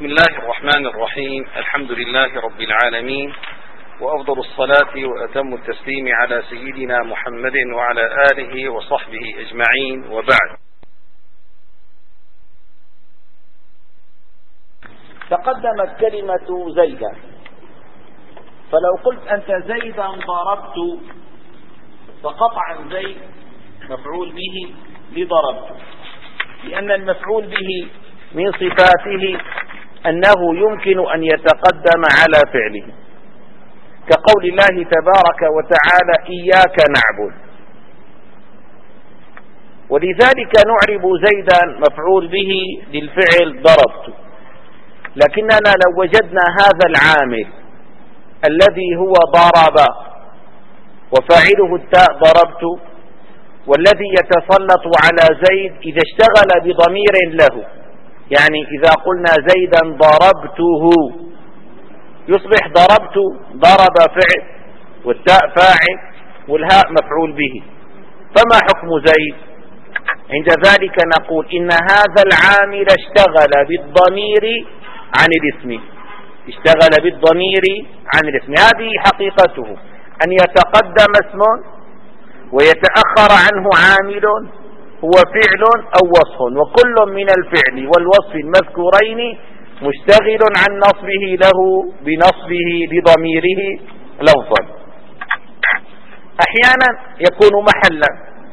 بسم الله الرحمن الرحيم. الحمد لله رب العالمين، وأفضل الصلاة وأتم التسليم على سيدنا محمد وعلى آله وصحبه أجمعين، وبعد. تقدمت كلمة زيدا، فلو قلت أنت زيدا ضربت، فقطعا زيد مفعول به لضربت، لأن المفعول به من صفاته أنه يمكن أن يتقدم على فعله، كقول الله تبارك وتعالى إياك نعبد، ولذلك نعرب زيدا مفعول به للفعل ضربت. لكننا لو وجدنا هذا العامل الذي هو ضرب وفاعله التاء ضربت، والذي يتسلط على زيد إذا اشتغل بضمير له، يعني إذا قلنا زيدا ضربته يصبح ضربت ضرب فعل والتاء فاعل والهاء مفعول به. فما حكم زيد؟ عند ذلك نقول إن هذا العامل اشتغل بالضمير عن الاسم، اشتغل بالضمير عن الاسم. هذه حقيقته، أن يتقدم اسم ويتأخر عنه عامل هو فعل أو وصف، وكل من الفعل والوصف المذكورين مشتغل عن نصبه له بنصبه لضميره لفظا. أحيانا يكون محلا،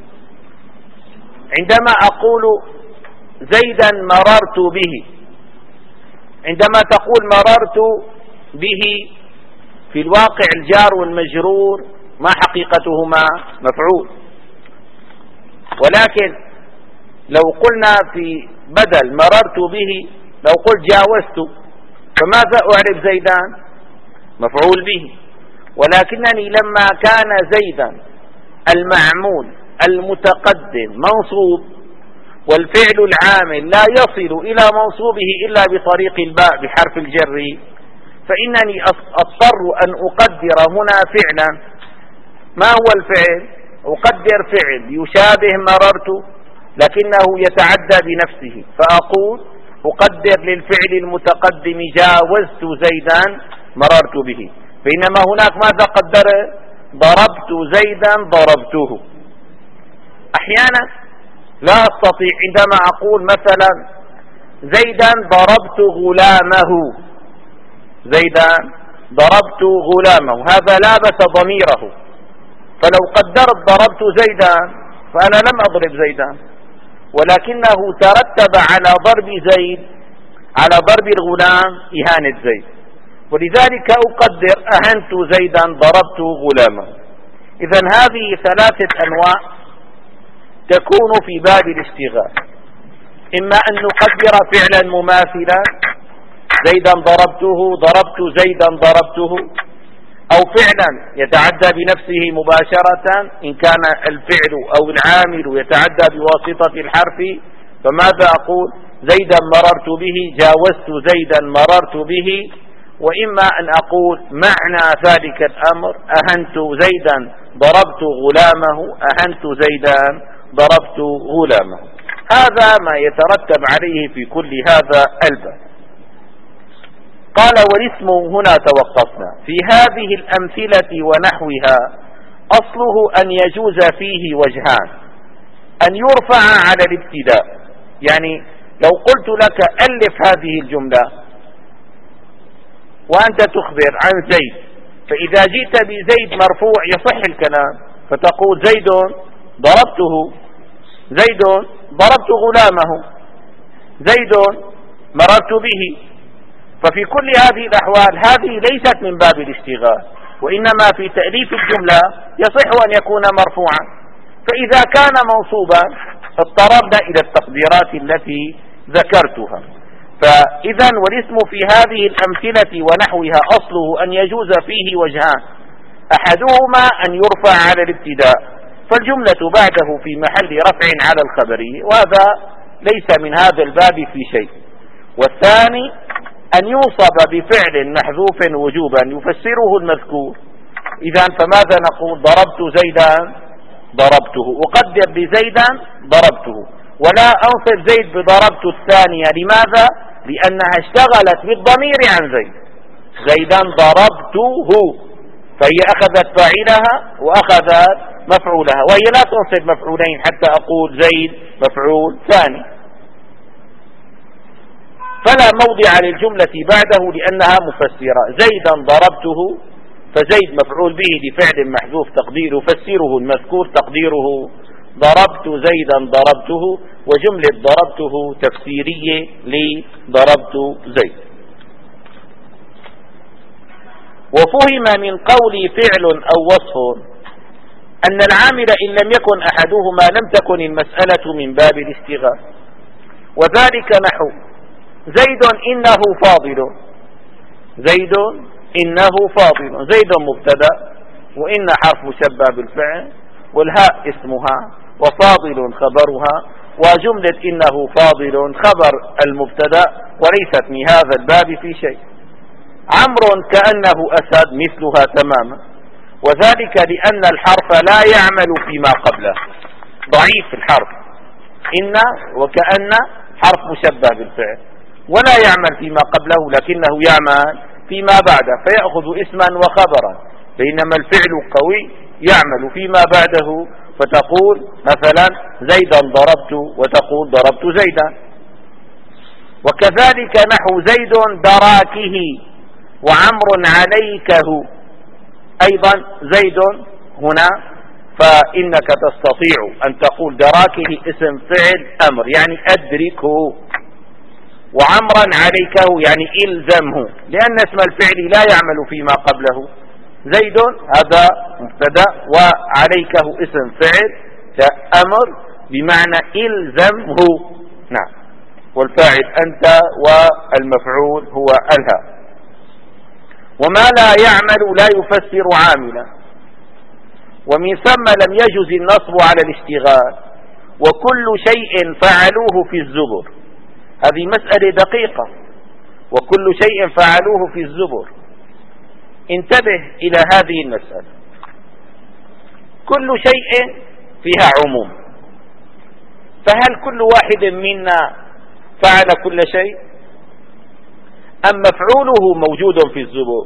عندما أقول زيدا مررت به، عندما تقول مررت به في الواقع الجار والمجرور ما حقيقتهما مفعول، ولكن لو قلنا في بدل مررت به، لو قلت جاوزت، فماذا أعرف زيدان؟ مفعول به. ولكنني لما كان زيدا المعمول المتقدم منصوب والفعل العامل لا يصل إلى منصوبه إلا بطريق الباء بحرف الجر، فإنني أضطر أن أقدر هنا فعلا. ما هو الفعل؟ أقدر فعل يشابه مررت لكنه يتعدى بنفسه، فأقول أقدر للفعل المتقدم جاوزت زيدا مررت به، بينما هناك ماذا قدر؟ ضربت زيدا ضربته. أحيانا لا أستطيع، عندما أقول مثلا زيدا ضربت غلامه، زيدا ضربت غلامه، هذا لابس ضميره، فلو قدرت ضربت زيدا فأنا لم أضرب زيدا، ولكنه ترتب على ضرب زيد على ضرب الغلام إهانة زيد، ولذلك أقدر أهنت زيدا ضربت غلامه. إذن هذه ثلاثة أنواع تكون في باب الاشتغال، إما أن نقدر فعلا مماثلا زيدا ضربته ضربت زيدا ضربته، أو فعلا يتعدى بنفسه مباشرة إن كان الفعل أو العامل يتعدى بواسطة الحرف، فماذا أقول؟ زيدا مررت به جاوزت زيدا مررت به. وإما أن أقول معنى ذلك الأمر أهنت زيدا ضربت غلامه، أهنت زيدا ضربت غلامه. هذا ما يترتب عليه في كل هذا الباب. قال والاسم هنا توقفنا. في هذه الأمثلة ونحوها أصله أن يجوز فيه وجهان: أن يرفع على الابتداء، يعني لو قلت لك ألف هذه الجملة وأنت تخبر عن زيد، فإذا جئت بزيد مرفوع يصح الكلام، فتقول زيد ضربته، زيد ضربت غلامه، زيد مررت به. ففي كل هذه الأحوال هذه ليست من باب الاشتغال، وإنما في تأليف الجملة يصح أن يكون مرفوعا. فإذا كان منصوبا اضطررنا إلى التقديرات التي ذكرتها. فإذا والاسم في هذه الأمثلة ونحوها أصله أن يجوز فيه وجهان: أحدهما أن يرفع على الابتداء، فالجملة بعده في محل رفع على الخبري، وهذا ليس من هذا الباب في شيء. والثاني أن يوصب بفعل محذوف وجوبا يفسره المذكور. إذا فماذا نقول؟ ضربت زيدا ضربته، أقدر بزيدا ضربته، ولا أنصب زيد بضربت الثانية. لماذا؟ لأنها اشتغلت بالضمير عن زيد. زيدا ضربته، فهي أخذت فاعلها وأخذت مفعولها، وهي لا تنصب مفعولين حتى أقول زيد مفعول ثاني، فلا موضع للجملة بعده لأنها مفسرة. زيدا ضربته، فزيد مفعول به لفعل محذوف تقديره فسره المذكور تقديره ضربت زيدا ضربته، وجملة ضربته تفسيرية لضربت زيد. وفهم من قول فعل أو وصف أن العامل إن لم يكن أحدهما لم تكن المسألة من باب الاشتغال، وذلك نحو زيد إنه فاضل. زيد إنه فاضل، زيد مبتدأ وإن حرف مشبه بالفعل والهاء اسمها وفاضل خبرها، وجملة إنه فاضل خبر المبتدأ وليست من هذا الباب في شيء. عمرو كأنه أسد مثلها تماما، وذلك لأن الحرف لا يعمل فيما قبله، ضعيف الحرف إن وكأن حرف مشبه بالفعل ولا يعمل فيما قبله لكنه يعمل فيما بعده فيأخذ اسما وخبرا، بينما الفعل قوي يعمل فيما بعده، فتقول مثلا زيدا ضربت وتقول ضربت زيدا. وكذلك نحو زيد دراكه وعمر عليكه، أيضا زيد هنا فإنك تستطيع أن تقول دراكه اسم فعل أمر يعني أدركه، وعمرا عليكه يعني إلزمه، لأن اسم الفعل لا يعمل فيما قبله. زيد هذا مبتدأ وعليكه اسم فعل أمر بمعنى إلزمه، نعم، والفاعل أنت والمفعول هو الها. وما لا يعمل لا يفسر عاملا، ومن ثم لم يجز النصب على الاشتغال. وكل شيء فعلوه في الزبر، هذه مسألة دقيقة، وكل شيء فعلوه في الزبر. انتبه إلى هذه المسألة، كل شيء فيها عموم، فهل كل واحد منا فعل كل شيء أم مفعوله موجود في الزبور؟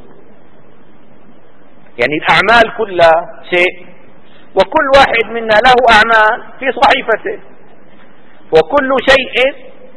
يعني الأعمال كلها شيء، وكل واحد منا له أعمال في صحيفته، وكل شيء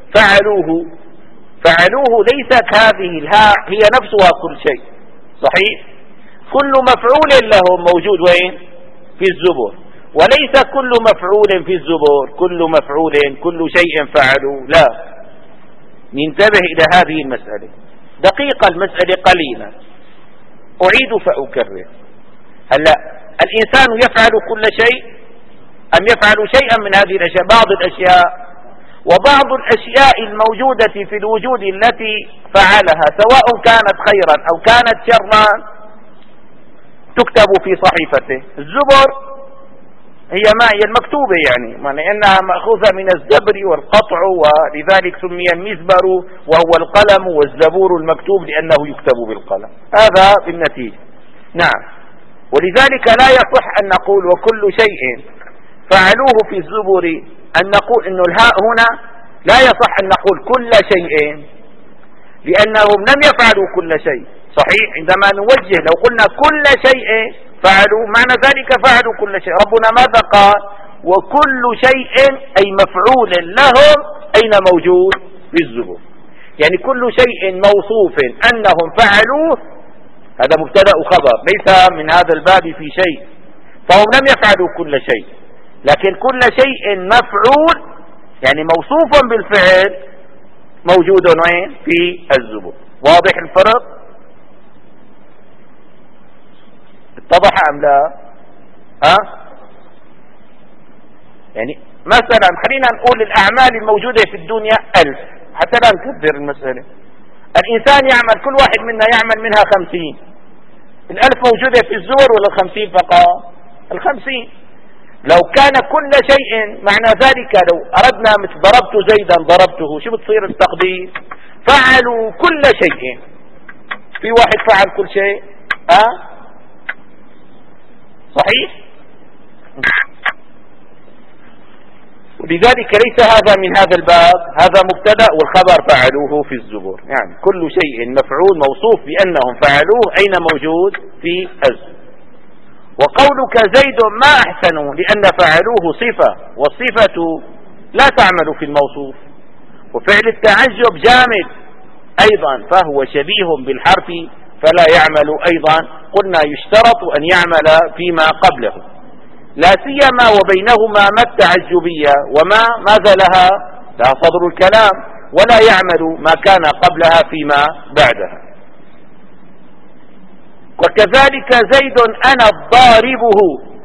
فعلوه ليست هذه الهاء هي نفسها كل شيء، صحيح؟ كل مفعول له موجود وين؟ في الزبور، وليس كل مفعول في الزبور كل مفعول كل شيء فعلوا، لا. ننتبه إلى هذه المسألة، دقيقة المسألة قليلا، أعيد فأكرر. هلا الإنسان يفعل كل شيء أم يفعل شيئا من هذه الأشياء؟ بعض الأشياء، وبعض الأشياء الموجودة في الوجود التي فعلها سواء كانت خيرا أو كانت شرا تكتب في صحيفته. الزبر هي ما هي المكتوبة، يعني لأنها مأخوذة من الزبر والقطع، ولذلك سمي المزبر وهو القلم، والزبور المكتوب لأنه يكتب بالقلم، هذا بالنتيجة. نعم، ولذلك لا يصح أن نقول وكل شيء فعلوه في الزبر، أن نقول إنه الهاء هنا لا يصح أن نقول كل شيء، لأنهم لم يفعلوا كل شيء، صحيح؟ عندما نوجه لو قلنا كل شيء فعلوا معنى ذلك فعلوا كل شيء. ربنا ماذا قال؟ وكل شيء أي مفعول لهم أين موجود؟ في الزبور، يعني كل شيء موصوف أنهم فعلوه هذا مبتدأ وخبر، ليس من هذا الباب في شيء، فهم لم يفعلوا كل شيء، لكن كل شيء مفعول يعني موصوف بالفعل موجود وين؟ في الزبور. واضح الفرق؟ اتضح أم لا؟ يعني مثلا خلينا نقول الأعمال الموجودة في الدنيا 1000 حتى لا نكبر المسألة. الإنسان يعمل، كل واحد منا يعمل منها 50. 1000 موجودة في الزبر ولا 50 فقط؟ 50. لو كان كل شيء معنى ذلك لو أردنا مثل ضربت زيدا ضربته، شو بتصير التقدير؟ فعلوا كل شيء. في واحد فعل كل شيء؟ صحيح؟ لذلك ليس هذا من هذا الباب، هذا مبتدأ والخبر فعلوه في الزبور. يعني كل شيء مفعول موصوف بأنهم فعلوه أين موجود؟ في الزبور. وقولك زيد ما أحسنوا لأن فعلوه صفة، والصفة لا تعمل في الموصوف، وفعل التعجب جامد أيضا فهو شبيه بالحرف فلا يعمل أيضا. قلنا يشترط أن يعمل فيما قبله، لا سيما وبينهما ما التعجبية وما ماذا لها صدر الكلام، ولا يعمل ما كان قبلها فيما بعدها. وكذلك زيد أنا الضاربه،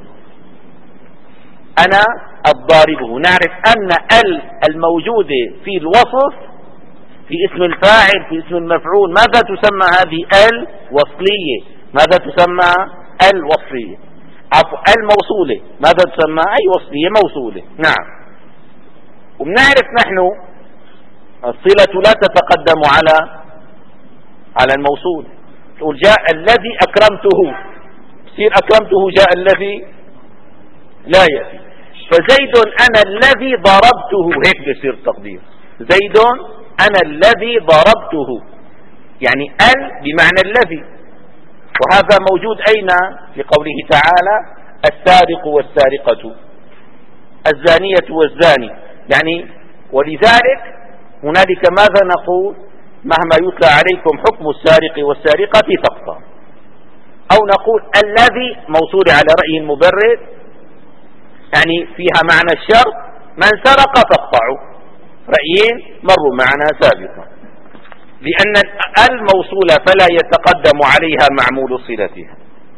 أنا الضاربه، نعرف أن الموجودة في الوصف في اسم الفاعل في اسم المفعول ماذا تسمى؟ هذه الوصلية. ماذا تسمى؟ الوصلية. الموصولة ماذا تسمى؟ أي وصلية موصولة. نعم. وبنعرف نحن الصلة لا تتقدم على الموصول. تقول جاء الذي أكرمته، يصير أكرمته جاء الذي لا يأتي. فزيد أنا الذي ضربته، هيك بيصير التقدير، زيد أنا الذي ضربته، يعني بمعنى الذي. وهذا موجود أين؟ لقوله تعالى السارق والسارقة الزانية والزاني. يعني ولذلك هنالك ماذا نقول؟ مهما يتلى عليكم حكم السارق والسارقة فاقطعوا، أو نقول الذي موصول على رأي المبرد، يعني فيها معنى الشرط، من سرق فاقطعوا، رأيين مروا معنا سابقا، لأن الموصولة فلا يتقدم عليها معمول صلتها.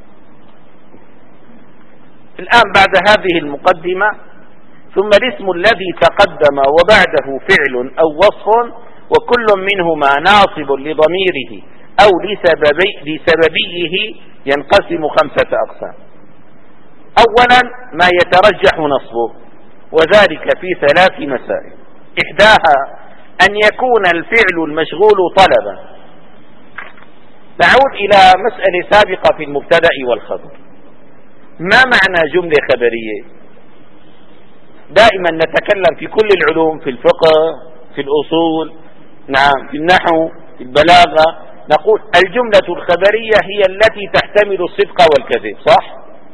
الآن بعد هذه المقدمة ثم الاسم الذي تقدم وبعده فعل أو وصف وكل منهما ناصب لضميره أو لسببيه ينقسم 5 أقسام. أولا ما يترجح نصبه، وذلك في 3 مسائل. إحداها أن يكون الفعل المشغول طلبا. نعود إلى مسألة سابقة في المبتدأ والخبر. ما معنى جملة خبرية؟ دائما نتكلم في كل العلوم، في الفقه، في الأصول، نعم، في النحو، في البلاغة، نقول الجملة الخبرية هي التي تحتمل الصدق والكذب، صح؟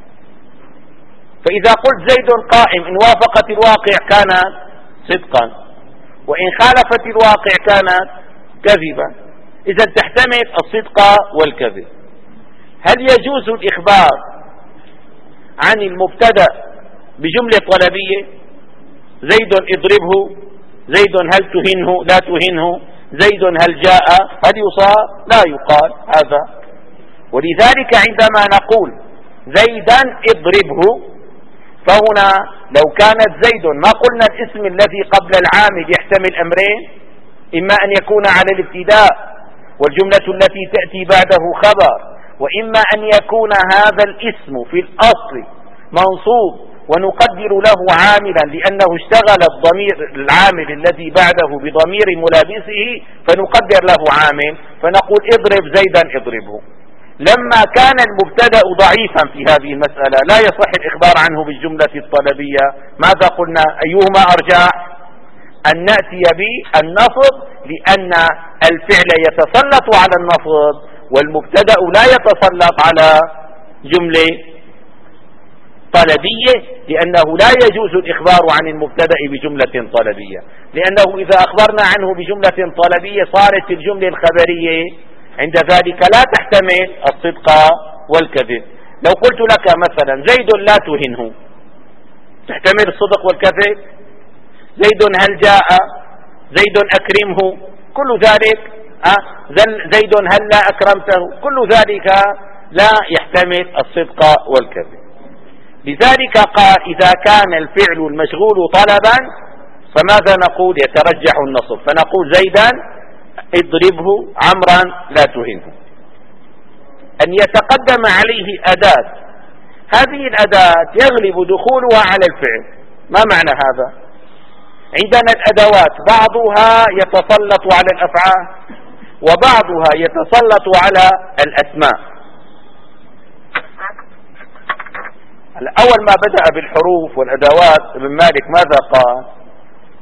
فإذا قلت زيد قائم إن وافقت الواقع كانت صدقا، وإن خالفت الواقع كانت كذبا. إذا تحتمل الصدق والكذب. هل يجوز الإخبار عن المبتدأ بجملة طلبية؟ زيد اضربه، زيد هل تهنه لا تهنه، زيد هل جاء، هل يصاب؟ لا يقال هذا. ولذلك عندما نقول زيدا اضربه، فهنا لو كانت زيد ما قلنا الاسم الذي قبل العامل يحتمل أمرين، إما أن يكون على الابتداء والجملة التي تأتي بعده خبر، وإما أن يكون هذا الاسم في الأصل منصوب ونقدر له عاملا لأنه اشتغل العامل الذي بعده بضمير ملابسه فنقدر له عامل، فنقول اضرب زيدا اضربه. لما كان المبتدأ ضعيفا في هذه المسألة لا يصح الإخبار عنه بالجملة الطلبية، ماذا قلنا؟ أيهما أرجح؟ أن نأتي بالنصب، لأن الفعل يتسلط على النصب والمبتدأ لا يتسلط على جملة طلبية، لأنه لا يجوز الإخبار عن المبتدأ بجملة طلبية، لأنه إذا أخبرنا عنه بجملة طلبية صارت الجملة الخبرية عند ذلك لا تحتمل الصدق والكذب. لو قلت لك مثلا زيد لا تهنه، تحتمل الصدق والكذب؟ زيد هل جاء، زيد أكرمه، كل ذلك زيد هل لا أكرمته، كل ذلك لا يحتمل الصدق والكذب. لذلك قال إذا كان الفعل المشغول طلبا فماذا نقول؟ يترجح النصب، فنقول زيدا اضربه، عمرا لا تهنه. أن يتقدم عليه أداة، هذه الأداة يغلب دخولها على الفعل. ما معنى هذا؟ عندنا الأدوات بعضها يتسلط على الأفعال وبعضها يتسلط على الأسماء. أول ما بدأ بالحروف والأدوات ابن مالك ماذا قال؟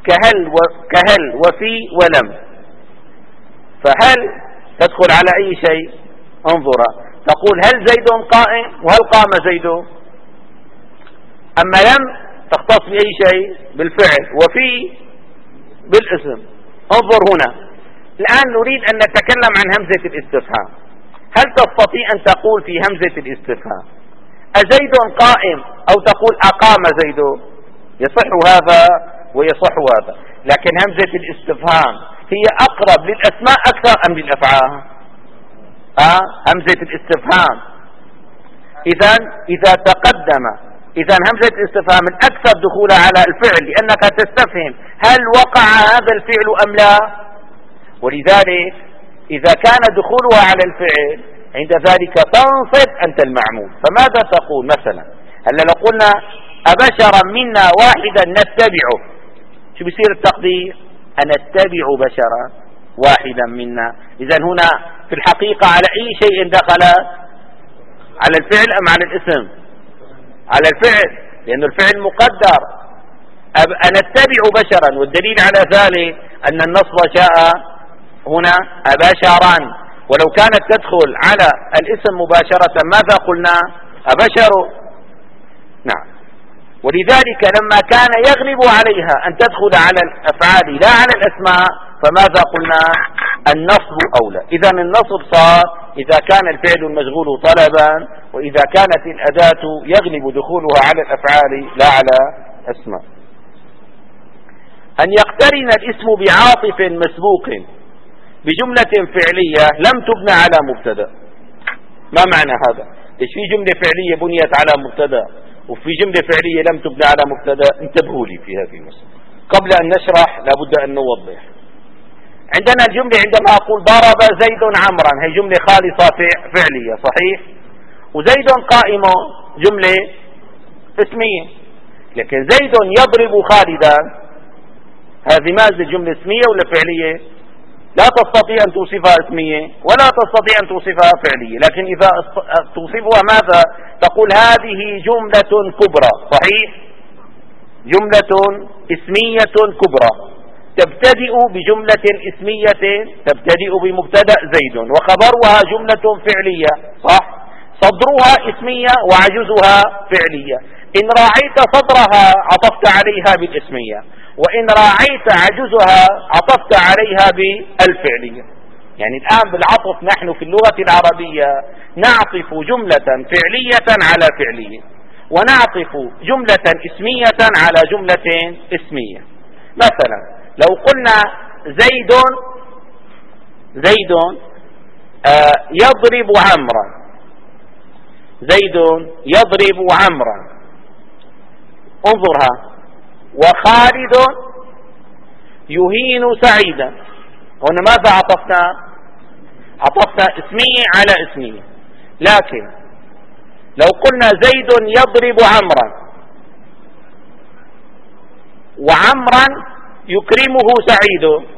كهل وفي ولم. فهل تدخل على أي شيء؟ انظر، تقول هل زيد قائم وهل قام زيد. أما لم تختص بأي شيء؟ بالفعل، وفي بالاسم. انظر هنا الآن نريد أن نتكلم عن همزة الاستفهام. هل تستطيع أن تقول في همزة الاستفهام أزيد قائم أو تقول أقام زيد؟ يصح هذا ويصح هذا، لكن همزة الاستفهام هي أقرب للأسماء أكثر أم للأفعال؟ همزة الاستفهام إذا تقدم، إذا همزة الاستفهام الأكثر دخولها على الفعل، لأنك تستفهم هل وقع هذا الفعل أم لا. ولذلك إذا كان دخولها على الفعل عند ذلك تنصب أنت المعمول. فماذا تقول مثلا؟ هلا لو قلنا أبشرا منا واحدا نتبعه، شو بيصير التقدير؟ أن نتبع بشرا واحدا منا. إذا هنا في الحقيقة على أي شيء دخل؟ على الفعل أم على الاسم؟ على الفعل، لأن الفعل مقدر. أنتبع بشرا، والدليل على ذلك أن النصب جاء هنا أبشرا، ولو كانت تدخل على الاسم مباشرة ماذا قلنا؟ أبشر. نعم. ولذلك لما كان يغلب عليها أن تدخل على الأفعال لا على الأسماء فماذا قلنا؟ النصب أولى. إذا النصب صار إذا كان الفعل المشغول طلبا، وإذا كانت الأداة يغلب دخولها على الأفعال لا على أسماء. أن يقترن الاسم بعاطف مسبوق بجملة فعلية لم تبنى على مبتدأ. ما معنى هذا؟ إيش في جملة فعلية بنيت على مبتدأ وفي جملة فعلية لم تبنى على مبتدأ؟ انتبهوا لي في هذه المسألة قبل أن نشرح، لابد أن نوضح. عندنا الجملة عندما أقول ضرب زيد عمرا، هي جملة خالصة فعلية صحيح، وزيد قائم جملة اسمية. لكن زيد يضرب خالدا هذه ماذا؟ جملة اسمية ولا فعلية؟ لا تستطيع أن توصفها اسمية ولا تستطيع أن توصفها فعلية، لكن إذا توصفها ماذا؟ تقول هذه جملة كبرى صحيح، جملة اسمية كبرى تبتدئ بجملة اسمية، تبتدئ بمبتدأ زيد وخبرها جملة فعلية صح، صدرها اسمية وعجزها فعلية. إن راعيت صدرها عطفت عليها بالاسمية، وإن راعيت عجزها عطفت عليها بالفعلية. يعني الآن بالعطف نحن في اللغة العربية نعطف جملة فعلية على فعلية، ونعطف جملة اسمية على جملة اسمية. مثلا لو قلنا زيد يضرب عمرا، زيد يضرب عمرا، انظرها، وخالد يهين سعيدا. هنا ماذا عطفنا؟ عطفنا اسمية على اسمية. لكن لو قلنا زيد يضرب عمرا وعمرا يكرمه سعيد،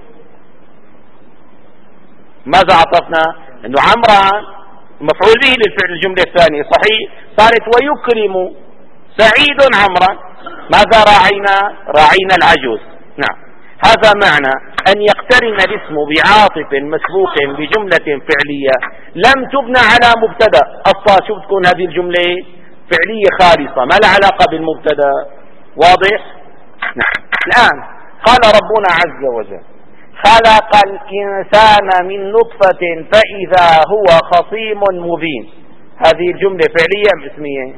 ماذا عطفنا؟ انه عمرا مفعول به للفعل الجملة الثانية صحيح، صارت ويكرم سعيد عمرا. ماذا راعينا العجوز. نعم، هذا معنى أن يقترن الاسم بعاطف مسبوق بجملة فعلية لم تبنى على مبتدأ. أصلا شوف تكون هذه الجملة فعلية خالصة ما لها علاقة بالمبتدأ. واضح؟ نعم. الآن قال ربنا عز وجل خلق الإنسان من نطفة فإذا هو خصيم مبين. هذه الجملة فعلية أم اسمية؟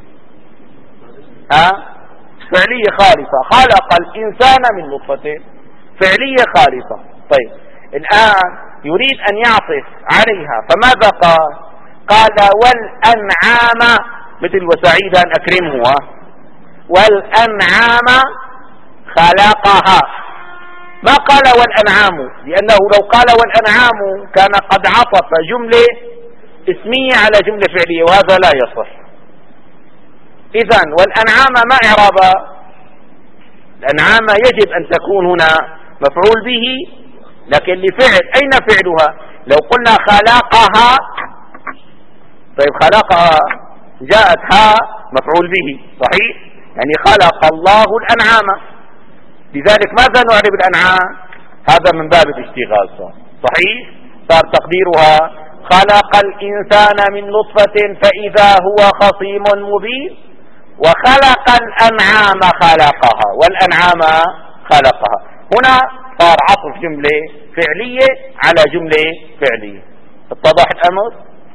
فعلية خالصة. خلق الإنسان من نطفة فعلية خالصة. طيب الآن يريد أن يعطف عليها فماذا قال؟ قال والأنعام، مثل وسعيدا أكرمه، والأنعام خلقها. ما قال والأنعام، لأنه لو قال والأنعام كان قد عطف جملة اسمية على جملة فعلية وهذا لا يصح. إذن والأنعام ما إعرابها؟ الأنعام يجب أن تكون هنا مفعول به، لكن لفعل، أين فعلها؟ لو قلنا خلقها، طيب خلقها جاءت ها مفعول به صحيح، يعني خلق الله الأنعام. لذلك ماذا نعرب الأنعام؟ هذا من باب الاشتغال صحيح؟ صار تقديرها خلق الإنسان من نطفة فإذا هو خصيم مبين، وخلق الأنعام خلقها والأنعام خلقها. هنا صار عطف جملة فعلية على جملة فعلية. اتضح الأمر؟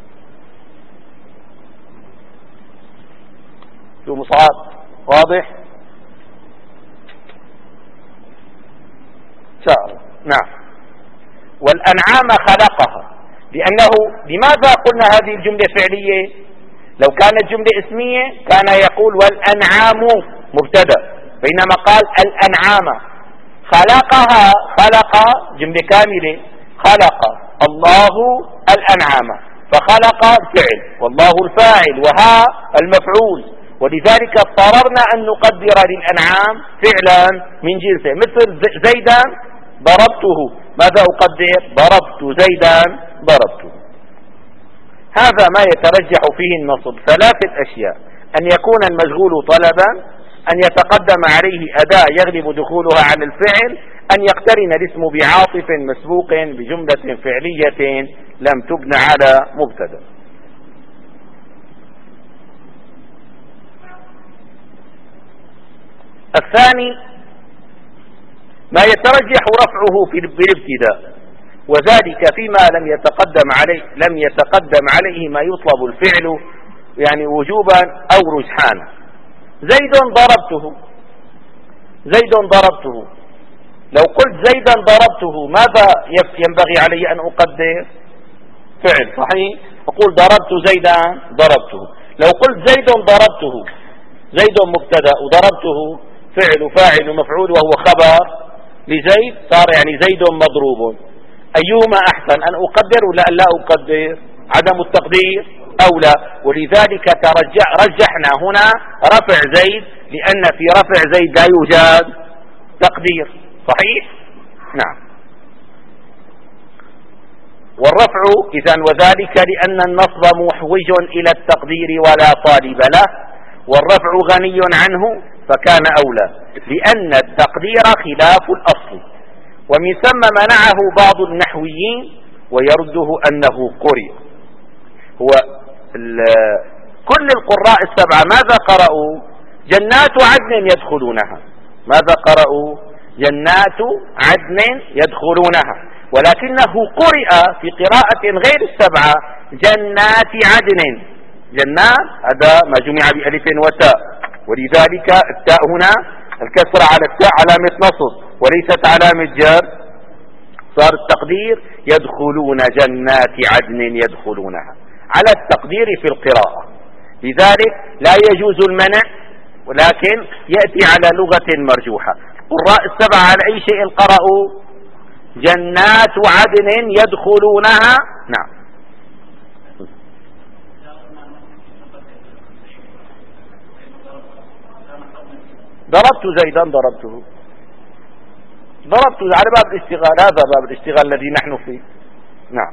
شو مصعب؟ واضح؟ نعم. والأنعام خلقها، لأنه لماذا قلنا هذه الجملة فعلية؟ لو كانت جملة اسمية كان يقول والأنعام مبتدأ، بينما قال الأنعام خلقها. خلق جملة كاملة، خلق الله الأنعام، فخلق فعل والله الفاعل وها المفعول، ولذلك اضطررنا أن نقدر للأنعام فعلا من جنسه، مثل زيدا ضربته، ماذا أقدر؟ ضربت زيدا ضربته. هذا ما يترجح فيه النصب، ثلاثة أشياء: أن يكون المشغول طلبا، أن يتقدم عليه أداة يغلب دخولها على الفعل، أن يقترن الاسم بعاطف مسبوق بجملة فعلية لم تبنى على مبتدأ. الثاني ما يترجح رفعه بالابتداء، وذلك فيما لم يتقدم عليه ما يطلب الفعل، يعني وجوبا أو رجحانا. زيد ضربته، لو قلت زيدا ضربته ماذا ينبغي علي أن أقدر؟ فعل صحيح، أقول ضربت زيدا ضربته. لو قلت زيد ضربته، زيد مبتدأ وضربته فعل وفاعل ومفعول وهو خبر لزيد، صار يعني زيد مضروب. أيهما أحسن، أن أقدر ولا أن لا أقدر؟ عدم التقدير أولى، ولذلك رجحنا هنا رفع زيد، لأن في رفع زيد لا يوجد تقدير صحيح؟ نعم. والرفع إذن وذلك لأن النصب محوج إلى التقدير ولا طالب له، والرفع غني عنه فكان أولى، لأن التقدير خلاف الأصل، ومن ثم منعه بعض النحويين ويرده أنه قرئ. هو كل القراء السبعة ماذا قرأوا؟ جنات عدن يدخلونها. ماذا قرأوا؟ جنات عدن يدخلونها، ولكنه قرئ في قراءة غير السبعة جنات عدن. جنات هذا ما جمع بألف وتاء، ولذلك التاء هنا الكسرة على التاء علامة نصب وليست علامة جر، صار التقدير يدخلون جنات عدن يدخلونها على التقدير في القراءة. لذلك لا يجوز المنع، ولكن يأتي على لغة مرجوحة. القراء السبعة على أي شيء قرأوا؟ جنات عدن يدخلونها. نعم. ضربت زيدا ضربته على باب الاشتغال، هذا باب الاشتغال الذي نحن فيه. نعم.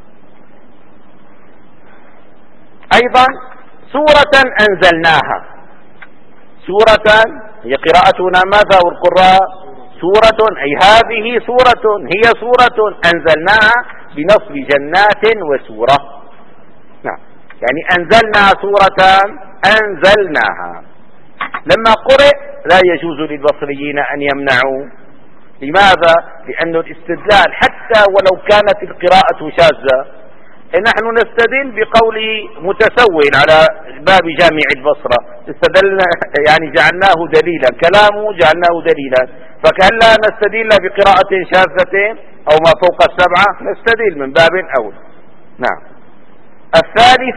أيضا سورة أنزلناها، سورة هي قراءتنا ماذا والقراء؟ سورة، أي هذه سورة، هي سورة أنزلناها بنصب جنات وسورة. نعم، يعني أنزلنا سورة أنزلناها. لما قرئ لا يجوز للبصريين أن يمنعوا. لماذا؟ لأن الاستدلال حتى ولو كانت القراءة شاذة، نحن نستدل بقول متسول على باب جامع البصرة، استدلنا يعني جعلناه دليلا، كلامه جعلناه دليلا، فكأن لا نستدل بقراءة شاذة أو ما فوق السبعة، نستدل من باب أول. نعم. الثالث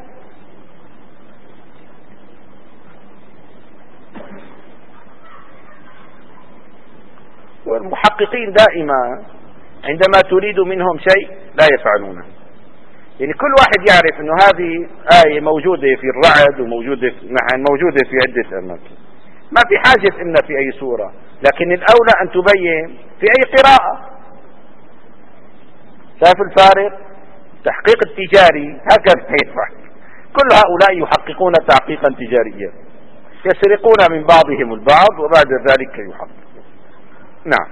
والمحققين دائما عندما تريد منهم شيء لا يفعلونه. يعني كل واحد يعرف انه هذه آية موجودة في الرعد وموجودة في عدة أماكن، ما في حاجة إن في أي سورة، لكن الأولى أن تبين في أي قراءة. شايف الفارق؟ تحقيق التجاري هكذا يفعل. كل هؤلاء يحققون تحقيقا تجاريا، يسرقون من بعضهم البعض وبعد ذلك يحققون. نعم.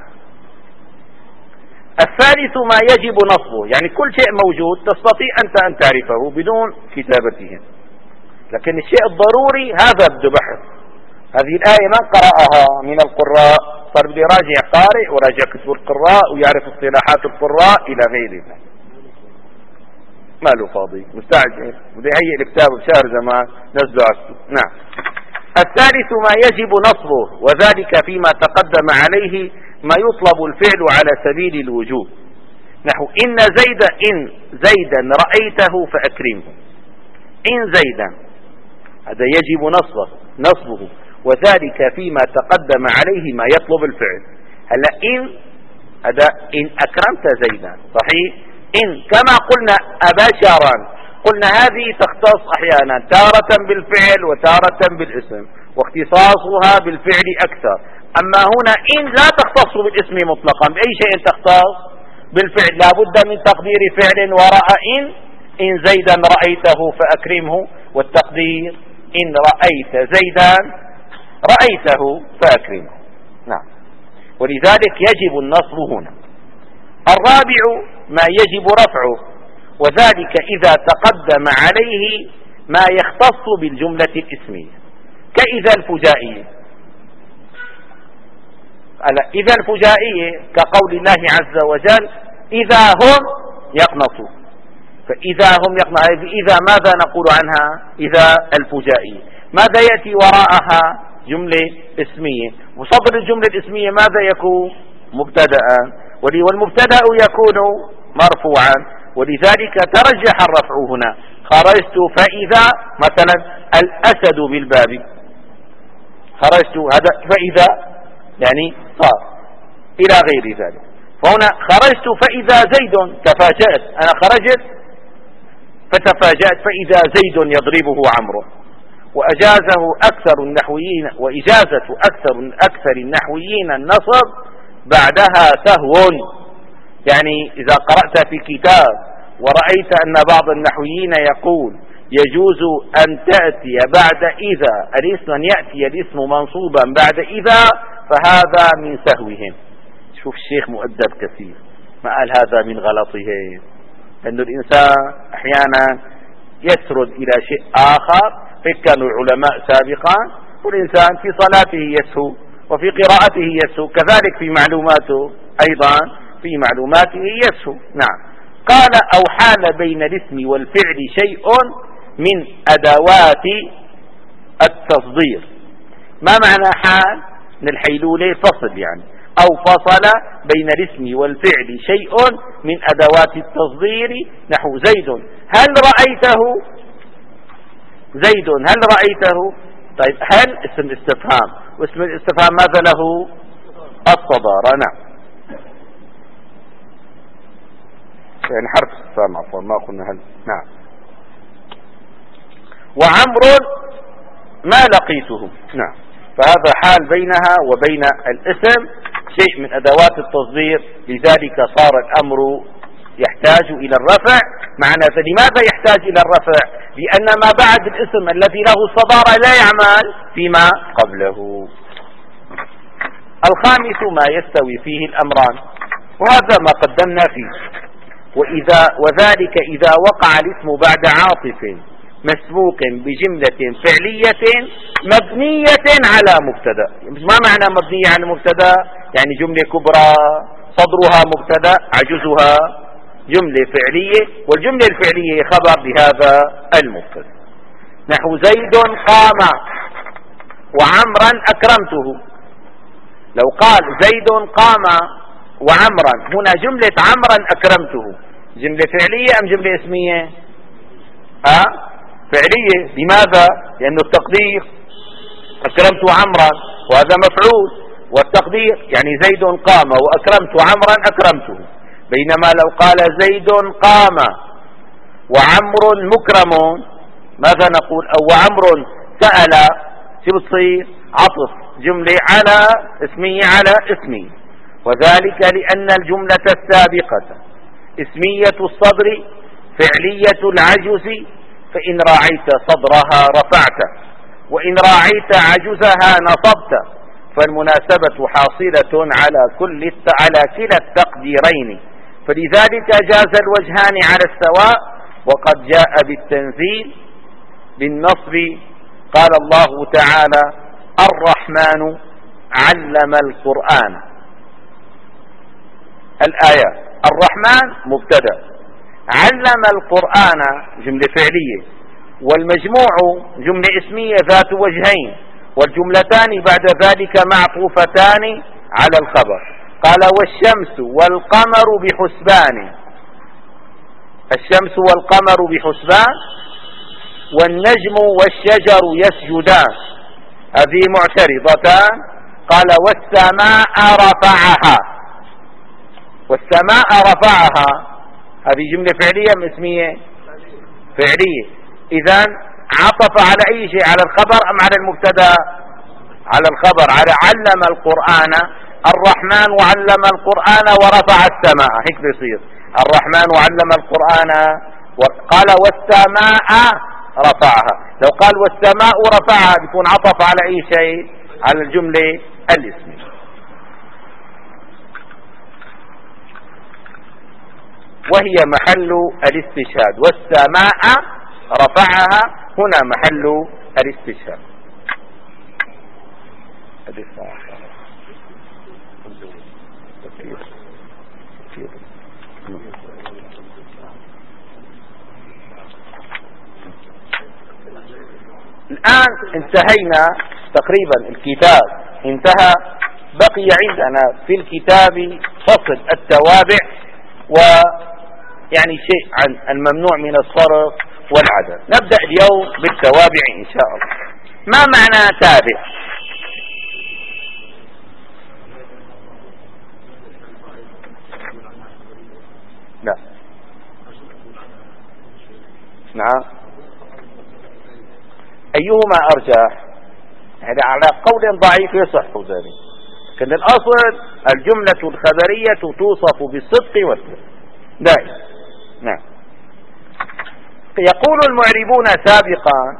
الثالث ما يجب نصبه، يعني كل شيء موجود تستطيع أنت أن تعرفه بدون كتابته، لكن الشيء الضروري هذا بده بحث. هذه الآية من قرأها من القراء صار بده يراجع قارئ وراجع كتب القراء ويعرف اصطلاحات القراء إلى غير ذلك. ما له فاضي مستعجل بده يهيئ الكتاب بشهر زمان نزله على السوق. نعم. الثالث ما يجب نصبه، وذلك فيما تقدم عليه ما يطلب الفعل على سبيل الوجوب، نحو إن زيدا رأيته فأكرمه. إن زيدا هذا يجب نصبه، وذلك فيما تقدم عليه ما يطلب الفعل. هلا هذا إن أكرمت زيدا صحيح. إن كما قلنا أبشرا، قلنا هذه تختص أحيانا تارة بالفعل وتارة بالاسم، واختصاصها بالفعل أكثر. أما هنا إن لا تختص بالاسم مطلقا، بأي شيء تختص؟ بالفعل، لا بد من تقدير فعل وراء إن زيدا رأيته فأكرمه، والتقدير إن رأيت زيدا رأيته فأكرمه. نعم. ولذلك يجب النصب هنا. الرابع ما يجب رفعه، وذلك إذا تقدم عليه ما يختص بالجملة الاسمية، كإذا الفجائية. إذا الفجائية كقول الله عز وجل إذا هم يقنطون، فإذا هم يقنطون إذا ماذا نقول عنها؟ إذا الفجائية ماذا يأتي وراءها؟ جملة اسمية، وصدر الجملة الاسمية ماذا يكون؟ مبتدأ، والمبتدأ يكون مرفوعا، ولذلك ترجح الرفع هنا. خرجت فإذا مثلا الأسد بالباب، خرجت هذا فإذا يعني صار إلى غير ذلك. فهنا خرجت فإذا زيد، تفاجأت، أنا خرجت فتفاجأت فإذا زيد يضربه عمرو. وأجازه أكثر النحويين، وإجازة أكثر النحويين النصب بعدها سهو. يعني إذا قرأت في كتاب ورأيت أن بعض النحويين يقول يجوز أن تأتي بعد إذا الاسم، أن يأتي الاسم منصوبا بعد إذا، فهذا من سهوهم. شوف الشيخ مؤدب كثير، ما قال هذا من غلطهم، لأن الإنسان أحيانا يسرد إلى شيء آخر. كانوا العلماء سابقا، والإنسان في صلاته يسهو وفي قراءته يسهو، كذلك في معلوماته أيضا في معلوماته يسهو. نعم. قال أو حال بين الاسم والفعل شيء من أدوات التصدير. ما معنى حال؟ من الحيلولة فصل يعني، أو فصل بين الاسم والفعل شيء من أدوات التصدير، نحو زيد هل رأيته؟ زيد هل رأيته؟ طيب هل اسم استفهام، واسم الاستفهام ماذا له؟ الصدارة. نعم. يعني حرف استفهام عفوا، ما قلنا هل. نعم. وعمر ما لقيته. نعم. فهذا حال بينها وبين الاسم شيء من أدوات التصدير، لذلك صار الأمر يحتاج إلى الرفع. معنى لماذا يحتاج إلى الرفع؟ لأن ما بعد الاسم الذي له الصدارة لا يعمل فيما قبله. الخامس ما يستوي فيه الأمران، وهذا ما قدمنا فيه. وذلك إذا وقع الاسم بعد عاطف مسبوق بجملة فعلية مبنية على مبتدا. ما معنى مبنية على مبتدا؟ يعني جملة كبرى صدرها مبتدا، عجزها جملة فعلية، والجملة الفعلية خبر لهذا المبتدا. نحو زيد قام وعمرا أكرمته. لو قال زيد قام وعمرا، هنا جملة عمرا أكرمته جملة فعلية أم جملة اسمية؟ فعلية. لماذا؟ لأن التقدير أكرمت عمرا وهذا مفعول، والتقدير يعني زيد قام وأكرمت عمرا أكرمته. بينما لو قال زيد قام وعمر مكرم، ماذا نقول؟ أو وعمر سأل، شو بتصير؟ عطف جملة على اسمية على اسمية. وذلك لأن الجملة السابقة اسمية الصدر فعلية العجز، فإن راعيت صدرها رفعت، وإن راعيت عجزها نصبت، فالمناسبة حاصلة على كلا التقديرين، فلذلك جاز الوجهان على السواء. وقد جاء بالتنزيل بالنصب، قال الله تعالى: الرحمن علم القرآن. الآية الرحمن مبتدأ، علم القرآن جملة فعلية، والمجموع جملة اسمية ذات وجهين، والجملتان بعد ذلك معطوفتان على الخبر. قال: والشمس والقمر بحسبان، الشمس والقمر بحسبان، والنجم والشجر يسجدان، هذه معترضتان. قال: والسماء رفعها، والسماء رفعها هذه جملة فعلية أم اسمية؟ فعلية. إذن عطف على أي شيء؟ على الخبر أم على المبتدا؟ على الخبر، على علم القرآن الرحمن وعلم القرآن ورفع السماء، هيك بيصير الرحمن وعلم القرآن قال: والسماء رفعها. لو قال والسماء رفعها بيكون عطف على أي شيء؟ على الجملة الاسمية. وهي محل الاستشهاد، والسماء رفعها هنا محل الاستشهاد. الآن انتهينا تقريبا، الكتاب انتهى. بقي عندنا في الكتاب فصل التوابع، ويعني شيء عن الممنوع من الصرف والعدد. نبدأ اليوم بالتوابع إن شاء الله. ما معنى تابع؟ لا، نعم، أيهما أرجح؟ يعني على قول ضعيف يصح ذلك، لكن الأصل الجملة الخبرية توصف بالصدق والكذب دائما. نعم. يقول المعربون سابقا: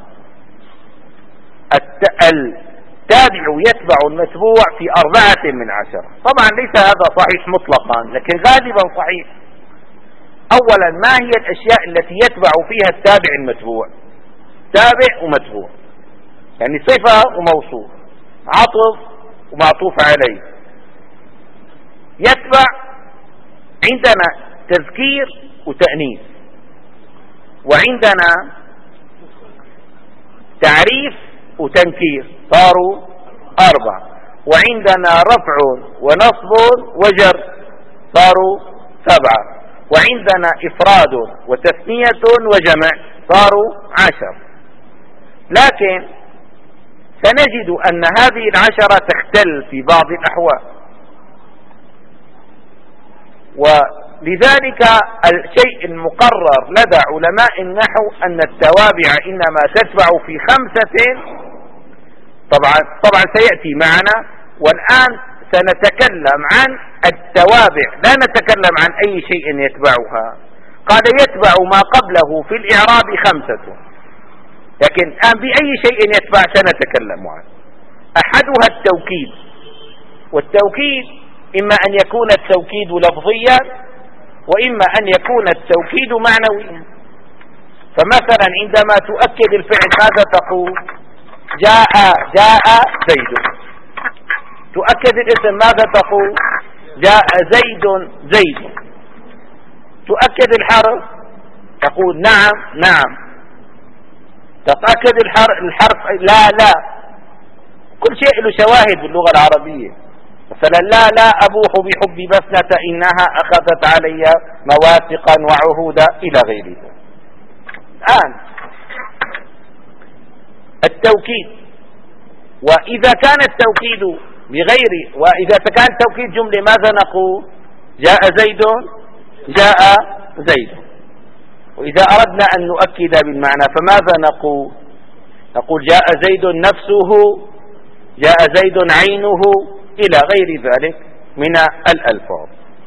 التابع يتبع المتبوع في 4/10. طبعا ليس هذا صحيح مطلقا، لكن غالبا صحيح. أولا، ما هي الأشياء التي يتبع فيها التابع المتبوع؟ تابع ومتبوع، يعني صفة وموصوف، عطف ومعطوف عليه. يتبع عندنا تذكير وتأنيث، وعندنا تعريف وتنكير، صاروا 4، وعندنا رفع ونصب وجر، صاروا 7، وعندنا إفراد وتثنية وجمع، صاروا 10. لكن سنجد أن هذه 10 تختل في بعض الأحوال، ولذلك الشيء المقرر لدى علماء النحو أن التوابع إنما تتبع في 5. طبعا سيأتي معنا، والآن سنتكلم عن التوابع، لا نتكلم عن أي شيء يتبعها. قال: يتبع ما قبله في الإعراب 5، لكن الآن بأي شيء يتبع سنتكلم عنه. أحدها التوكيد، والتوكيد إما أن يكون التوكيد لفظيا، وإما أن يكون التوكيد معنويا. فمثلا عندما تؤكد الفعل ماذا تقول؟ جاء زيد. تؤكد الاسم ماذا تقول؟ جاء زيد. تؤكد الحرف تقول نعم. تتأكد الحرف لا. كل شيء له شواهد باللغة العربية. مثلا لا أبوح بحب بسنة إنها أخذت علي مواثقا وعهودا إلى غير ذلك. الآن التوكيد، وإذا كان التوكيد وإذا كان التوكيد جملة ماذا نقول؟ جاء زيد. وإذا أردنا أن نؤكد بالمعنى فماذا نقول؟ نقول جاء زيد نفسه، جاء زيد عينه، إلى غير ذلك من الألفاظ.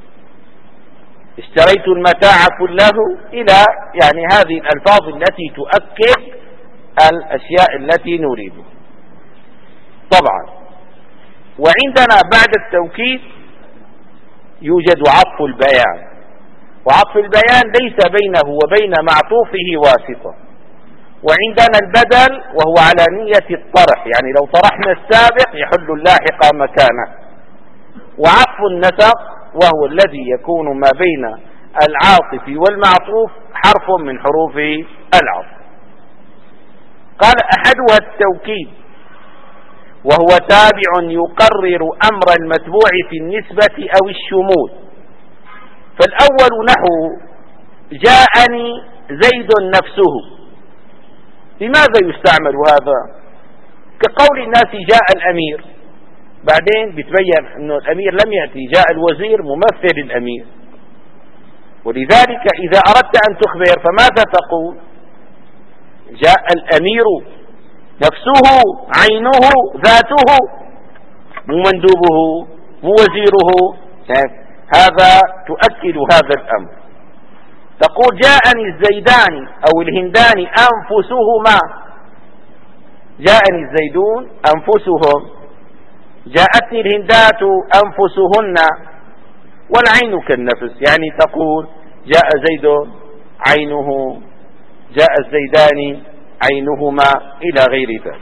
اشتريت المتاع كله، إلى يعني هذه الألفاظ التي تؤكد الأشياء التي نريدها. طبعا وعندنا بعد التوكيد يوجد عطف البيان، وعطف البيان ليس بينه وبين معطوفه واسطة. وعندنا البدل وهو على نية الطرح، يعني لو طرحنا السابق يحل اللاحق مكانه. وعطف النسق وهو الذي يكون ما بين العاطف والمعطوف حرف من حروف العطف. قال أحدها التوكيد وهو تابع يقرر أمر المتبوع في النسبة أو الشمول. فالأول نحو جاءني زيد نفسه. لماذا يستعمل هذا؟ كقول الناس جاء الأمير، بعدين بيتبين أن الأمير لم يأتي، جاء الوزير ممثل الأمير. ولذلك إذا أردت أن تخبر فماذا تقول؟ جاء الأمير نفسه عينه ذاته، مو مندوبه مو وزيره. هذا تؤكد هذا الأمر. تقول جاءني الزيدان أو الهندان أنفسهما، جاءني الزيدون أنفسهم، جاءتني الهندات أنفسهن، والعين كالنفس، يعني تقول جاء زيد عينه، جاء الزيدان عينهما إلى غير ذلك.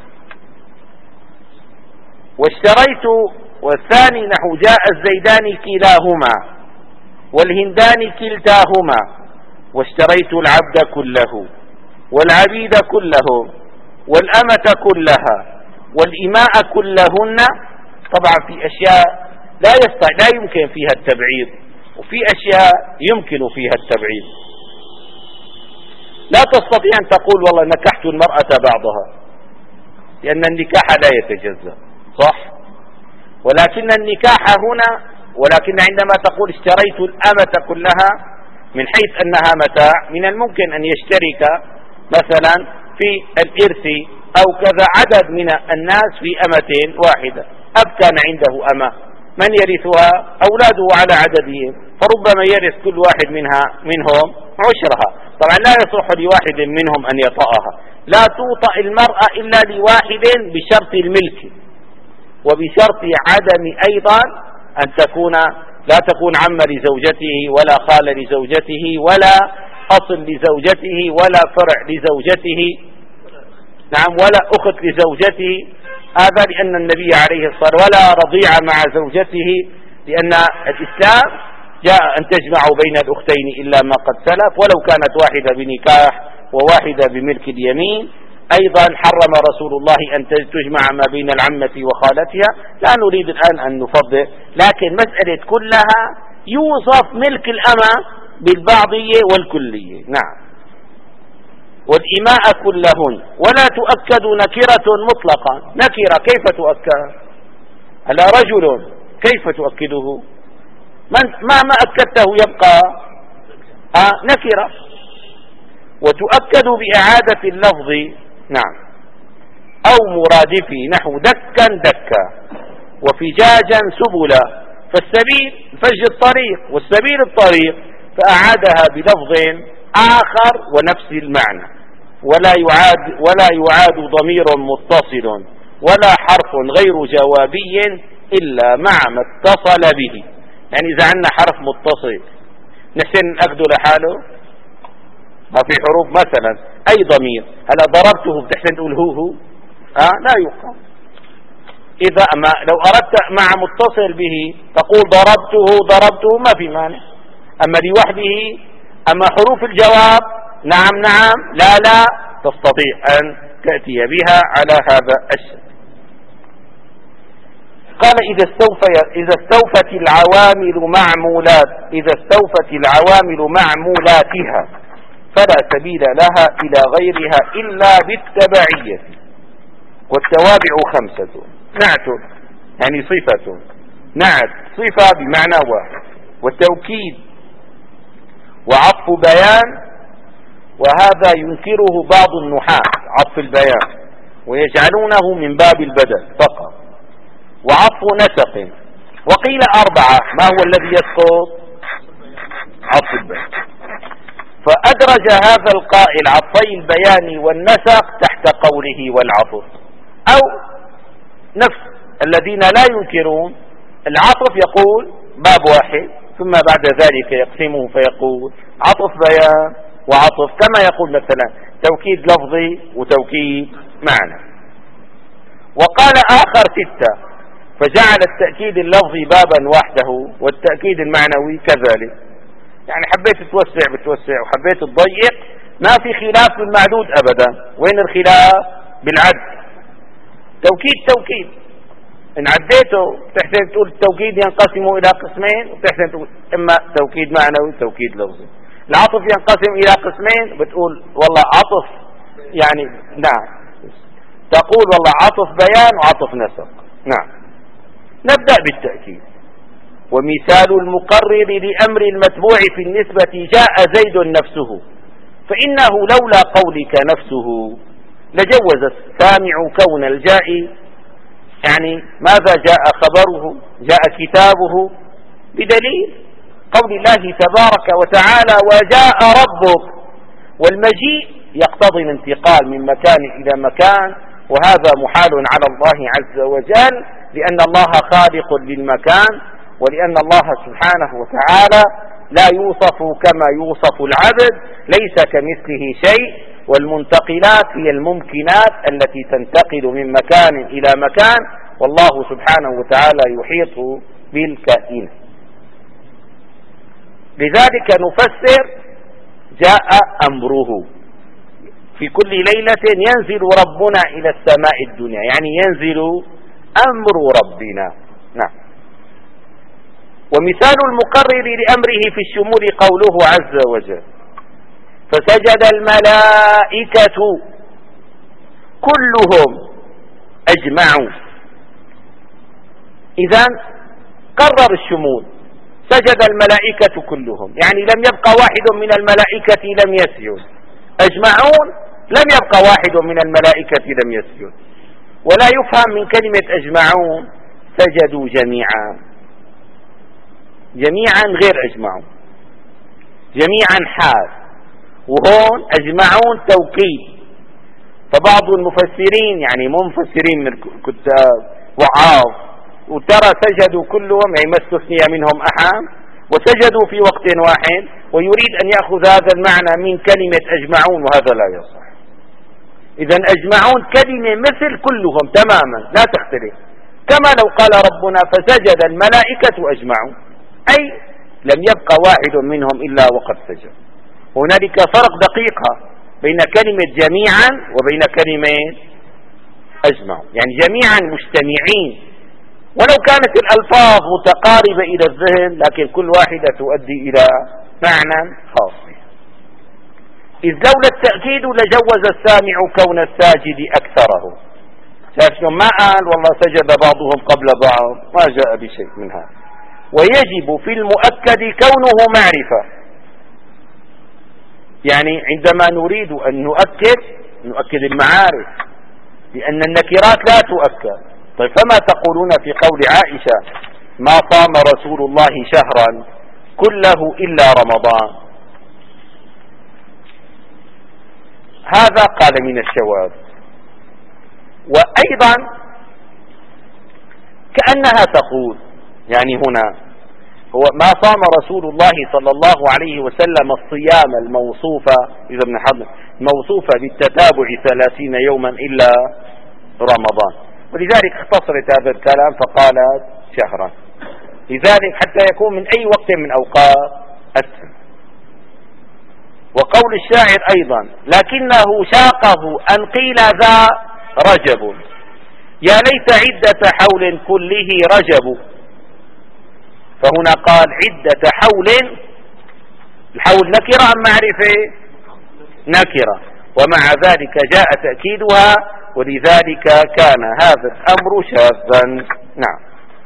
واشتريت، والثاني نحو جاء الزيدان كلاهما والهندان كلتاهما، واشتريت العبد كله والعبيد كلهم والأمة كلها والإماء كلهن. طبعا في أشياء لا يمكن فيها التبعيض، وفي أشياء يمكن فيها التبعيض. لا تستطيع أن تقول والله نكحت المرأة بعضها، لأن النكاح لا يتجزأ، صح؟ ولكن النكاح هنا، ولكن عندما تقول اشتريت الأمة كلها من حيث أنها متاع، من الممكن أن يشترك مثلا في الإرث أو كذا عدد من الناس في أمة واحدة. أب كان عنده أمة، من يرثها؟ أولاده على عددهم، فربما يرث كل واحد منهم عشرها. طبعا لا يصح لواحد منهم أن يطأها، لا توطأ المرأة إلا لواحد بشرط الملك، وبشرط عدم أيضا أن لا تكون عم لزوجته ولا خال لزوجته ولا أصل لزوجته ولا فرع لزوجته، نعم، ولا أخت لزوجته. هذا لأن النبي عليه الصلاة والسلام ولا رضيع مع زوجته، لأن الإسلام جاء أن تجمع بين الأختين إلا ما قد سلف، ولو كانت واحدة بنكاح وواحدة بملك اليمين. أيضا حرم رسول الله أن تجمع ما بين العمة وخالتها. لا نريد الآن أن نفضل، لكن مسألة كلها يوصف ملك الأمة بالبعضية والكلية. نعم. والإماء كلهن، ولا تؤكد نكرة مطلقا. نكرة كيف تؤكد؟ على رجل كيف تؤكده؟ ما أكدته يبقى نكرة. وتؤكد بإعادة اللفظ، نعم، أو مرادفه، نحو دكا دكا وفجاجا سبلا. فالسبيل فج الطريق، والسبيل الطريق، فأعادها بلفظ آخر ونفس المعنى. ولا يعاد ضمير متصل ولا حرف غير جوابي إلا مع ما اتصل به. يعني إذا عندنا حرف متصل نحسن أخذه لحاله، ما في حروف مثلا أي ضمير، هلا ضربته بتحسن تقول هو لا يقال. إذا لو أردت مع متصل به تقول ضربته ما في مانع. أما لوحده، أما حروف الجواب نعم لا تستطيع أن تأتي بها على هذا الشكل. قال إذا استوفت العوامل معمولاتها فلا سبيل لها إلى غيرها إلا بالتبعية. والتوابع 5: نعت يعني صفة، نعت صفة بمعنى واحد، والتوكيد، وعطف بيان، وهذا ينكره بعض النحاة عطف البيان ويجعلونه من باب البدل فقط، وعطف نسق. وقيل 4: ما هو الذي يسقط؟ عطف البيان. فأدرج هذا القائل عطفي البيان والنسق تحت قوله والعطف، أو نفس الذين لا ينكرون العطف يقول باب واحد، ثم بعد ذلك يقسمه فيقول عطف بيان وعطف، كما يقول مثلا توكيد لفظي وتوكيد معنى. وقال آخر 6، فجعل التأكيد اللفظي بابا وحده والتأكيد المعنوي كذلك. يعني حبيت توسع بتوسع وحبيت تضيق، ما في خلاف بالمعدود أبدا. وين الخلاف؟ بالعد. توكيد إن عديته بتحسن تقول التوكيد ينقسم إلى قسمين، وبتحسن تقول إما توكيد معنوي توكيد لفظي. العطف ينقسم إلى قسمين، بتقول والله عطف يعني نعم، تقول والله عطف بيان وعطف نسق. نعم. نبدأ بالتأكيد. ومثال المقرر لأمر المتبوع في النسبة جاء زيد نفسه، فإنه لولا قولك نفسه لجوز السامع كون الجاء، يعني ماذا جاء خبره؟ جاء كتابه، بدليل قول الله تبارك وتعالى وجاء ربك، والمجيء يقتضي الانتقال من مكان إلى مكان، وهذا محال على الله عز وجل، لأن الله خالق للمكان، ولأن الله سبحانه وتعالى لا يوصف كما يوصف العبد، ليس كمثله شيء. والمنتقلات هي الممكنات التي تنتقل من مكان إلى مكان، والله سبحانه وتعالى يحيط بالكائن. لذلك نفسر جاء أمره. في كل ليلة ينزل ربنا إلى السماء الدنيا، يعني ينزل أمر ربنا. نعم. ومثال المقرر لأمره في الشمول قوله عز وجل فسجد الملائكة كلهم أجمعوا. إذن قرر الشمول، سجد الملائكة كلهم، يعني لم يبقى واحد من الملائكة لم يسجد. أجمعون لم يبقى واحد من الملائكة لم يسجد. ولا يفهم من كلمة أجمعون سجدوا جميعا، جميعا غير أجمعون، جميعا حال، وهون أجمعون توكيد. فبعض المفسرين يعني مفسرين من الكتاب وعاظ وترى سجدوا كلهم، أي ما استثني منهم أحد، وسجدوا في وقت واحد، ويريد أن يأخذ هذا المعنى من كلمة أجمعون، وهذا لا يصح. إذن أجمعون كلمة مثل كلهم تماما لا تختلف، كما لو قال ربنا فسجد الملائكة أجمعون، أي لم يبقى واحد منهم إلا وقد سجد. هنالك فرق دقيق بين كلمة جميعا وبين كلمة أجمعون، يعني جميعا مجتمعين، ولو كانت الألفاظ متقاربة إلى الذهن، لكن كل واحدة تؤدي إلى معنى خاص. إذ لولا التأكيد لجوز السامع كون الساجد أكثره. شاف ما قال والله سجد بعضهم قبل بعض، ما جاء بشيء من هذا. ويجب في المؤكد كونه معرفة، يعني عندما نريد أن نؤكد المعارف، لأن النكرات لا تؤكد. طيب فما تقولون في قول عائشة ما صام رسول الله شهرا كله إلا رمضان؟ هذا قال من الشواذ. وأيضا كأنها تقول يعني هنا هو ما صام رسول الله صلى الله عليه وسلم الصيام الموصوفة، إذا ابن حزم موصوفة بالتتابع 30 يوما إلا رمضان، ولذلك اختصرت هذا الكلام فقالت شهرا، لذلك حتى يكون من أي وقت من أوقات السنة. وقول الشاعر أيضا لكنه شاقه أن قيل ذا رجب، يا ليت عدة حول كله رجب. فهنا قال عدة حول، الحول نكرة أم معرفة؟ نكرة، ومع ذلك جاء تأكيدها، ولذلك كان هذا الأمر شاذا. نعم.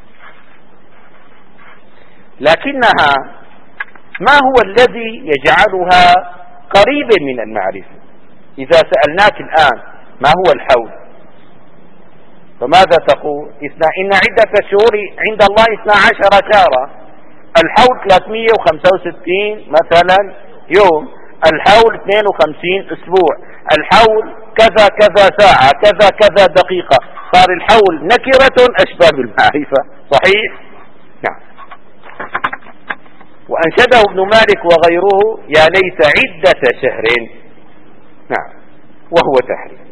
لكنها ما هو الذي يجعلها قريبا من المعرفة؟ إذا سألناك الآن ما هو الحول فماذا تقول؟ إن عدة الشهور عند الله 12 شهرا، الحول 365 مثلا يوم، الحول 52 أسبوع، الحول كذا كذا ساعة، كذا كذا دقيقة. صار الحول نكرة أشبه بالمعرفة. صحيح؟ نعم. وأنشده ابن مالك وغيره: يا ليت عدة شهر. نعم، وهو تحريم.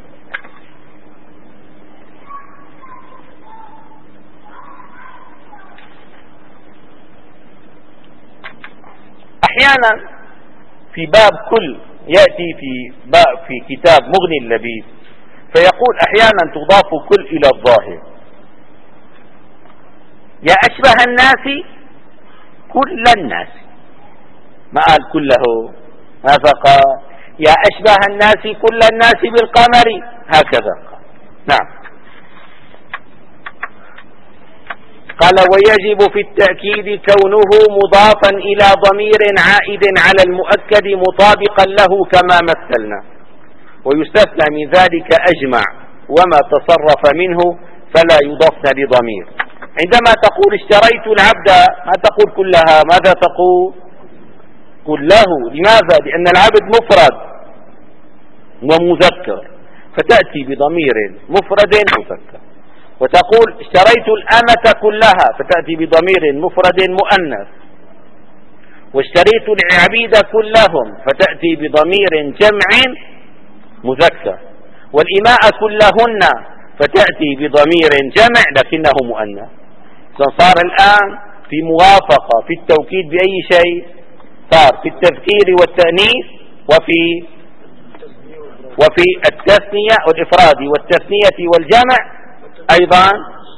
أحيانا في باب كل يأتي في كتاب مغني اللبيب فيقول أحيانا تضاف كل إلى الظاهر: يا أشبه الناس كل الناس، ما قال كله، ماذا قال؟ يا أشبه الناس كل الناس بالقمر، هكذا قال. نعم. قال: ويجب في التأكيد كونه مضافا إلى ضمير عائد على المؤكد مطابقا له كما مثلنا، ويستثنى من ذلك أجمع وما تصرف منه فلا يضفن لضمير. عندما تقول اشتريت العبد ما تقول كلها، ماذا تقول؟ كله. لماذا؟ لأن العبد مفرد ومذكر، فتأتي بضمير مفرد مذكر. وتقول اشتريت الأمة كلها، فتأتي بضمير مفرد مؤنث. واشتريت العبيد كلهم، فتأتي بضمير جمع مذكر. والإماء كلهن، فتأتي بضمير جمع لكنه مؤنث. صار الآن في موافقة في التوكيد بأي شيء؟ صار في التذكير والتأنيث وفي التثنية والإفراد والتثنية والجمع أيضا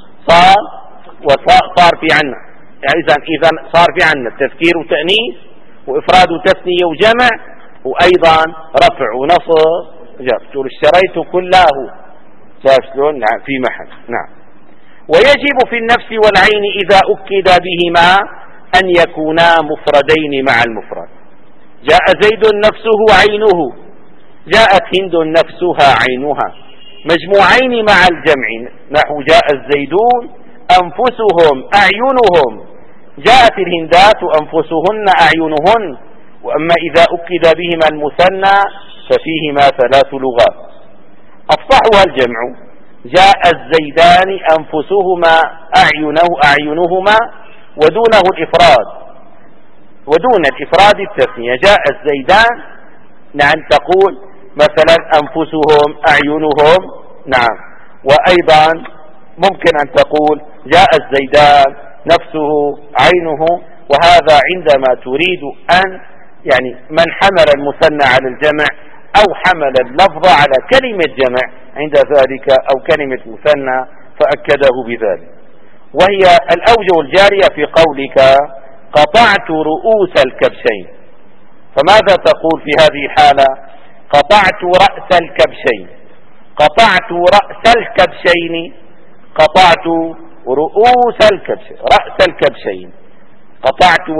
صار في عنا. يعني إذا صار في عنا تذكير وتأنيث وإفراد وتثنية وجمع، وأيضا رفع ونصب جر. تقول اشتريت كله، شلون؟ نعم، في محل. نعم. ويجب في النفس والعين إذا أكد بهما أن يكونا مفردين مع المفرد. جاء زيد نفسه عينه، جاءت هند نفسها عينها، مجموعين مع الجمع، نحو جاء الزيدون أنفسهم أعينهم، جاءت الهندات أنفسهن أعينهن. وأما إذا أكد بهما المثنى ففيهما 3 لغات. أفصحها الجمع: جاء الزيدان أنفسهما أعينهما، ودونه الإفراد، ودون الإفراد التثنية. جاء الزيدان، نعم، تقول مثلا أنفسهم أعينهم. نعم. وأيضا ممكن أن تقول جاء الزيدان نفسه عينه. وهذا عندما تريد أن يعني من حمل المثنى على الجمع أو حمل اللفظ على كلمة جمع عند ذلك أو كلمة مثنى فأكده بذلك. وهي الأوجه الجارية في قولك قطعت رؤوس الكبشين. فماذا تقول في هذه الحالة؟ قطعت رأس الكبشين، قطعت رأس الكبشين، قطعت رؤوس الكبشين، رأس الكبشين، قطعت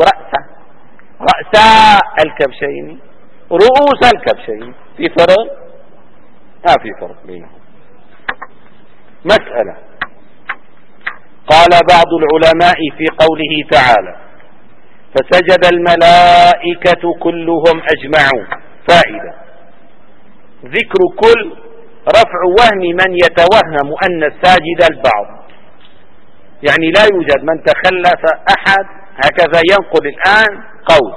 رأس الكبشين، رؤوس الكبشين. في فرق؟ ما في فرق بينهم. مسألة. قال بعض العلماء في قوله تعالى: فسجد الملائكة كلهم أجمعون. فائدة: ذكر كل رفع وهم من يتوهم أن الساجد البعض، يعني لا يوجد من تخلف أحد. هكذا ينقل الآن قول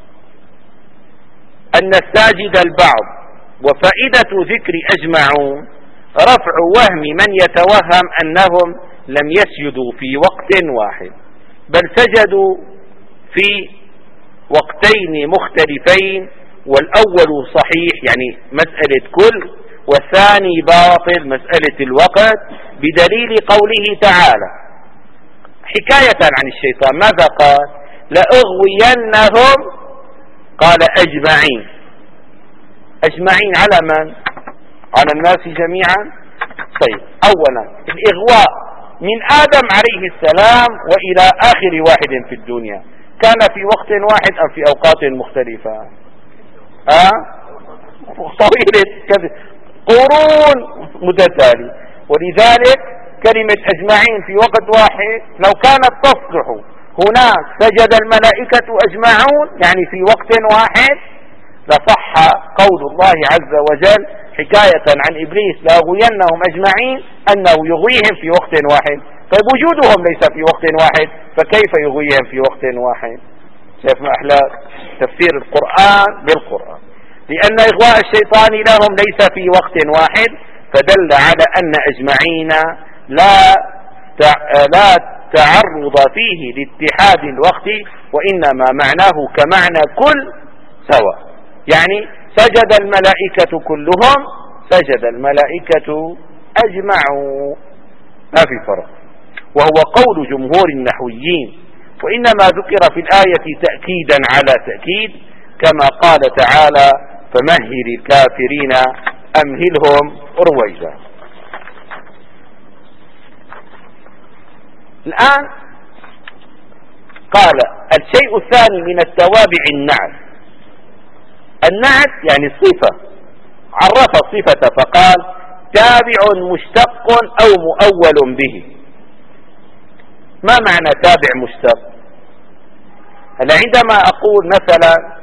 أن الساجد البعض. وفائدة ذكر أجمعون رفع وهم من يتوهم أنهم لم يسجدوا في وقت واحد، بل سجدوا في وقتين مختلفين، والأول صحيح يعني مسألة كل، والثاني باطل مسألة الوقت، بدليل قوله تعالى حكاية عن الشيطان ماذا قال؟ لأغوينهم، قال أجمعين. أجمعين على من؟ على الناس جميعا. طيب، أولا الإغواء من آدم عليه السلام وإلى آخر واحد في الدنيا كان في وقت واحد أم في أوقات مختلفة؟ طويلة قرون متتالية. ولذلك كلمة أجمعين في وقت واحد لو كانت تصلح هناك سجد الملائكة أجمعون يعني في وقت واحد لصح قول الله عز وجل حكاية عن إبليس لأغوينهم أجمعين، أنه يغويهم في وقت واحد، طيب وجودهم ليس في وقت واحد فكيف يغويهم في وقت واحد؟ شايف ما أحلى تفسير القرآن بالقرآن. لأن إغواء الشيطان لهم ليس في وقت واحد، فدل على أن أجمعين لا تعرض فيه لاتحاد الوقت، وإنما معناه كمعنى كل سواء. يعني سجد الملائكة كلهم، سجد الملائكة أجمعوا، ما في فرق. وهو قول جمهور النحويين، وإنما ذكر في الآية تأكيدا على تأكيد، كما قال تعالى فمهل الكافرين أمهلهم رويدا. الآن قال الشيء الثاني من التوابع النعت. النعت يعني الصفة، عرف الصفة فقال تابع مشتق أو مؤول به. ما معنى تابع مشتق؟ هل عندما أقول مثلا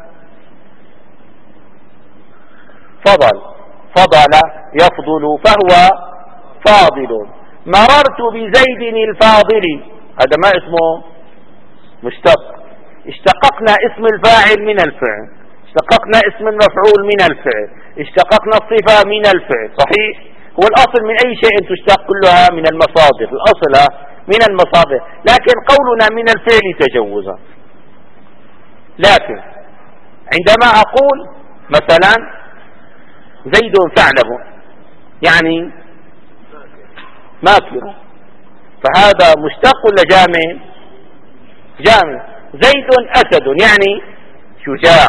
فضل يفضل فهو فاضل، مررت بزيد الفاضل، هذا ما اسمه مشتق. اشتققنا اسم الفاعل من الفعل، اشتققنا اسم المفعول من الفعل، اشتققنا الصفة من الفعل. صحيح؟ هو الأصل من أي شيء تشتق كلها من المصادر، الأصل من المصادر، لكن قولنا من الفعل تجوزا. لكن عندما أقول مثلا زيد ثعلب يعني ماكر، فهذا مشتق ولا جامع؟ جامع. زيد أسد يعني شجاع،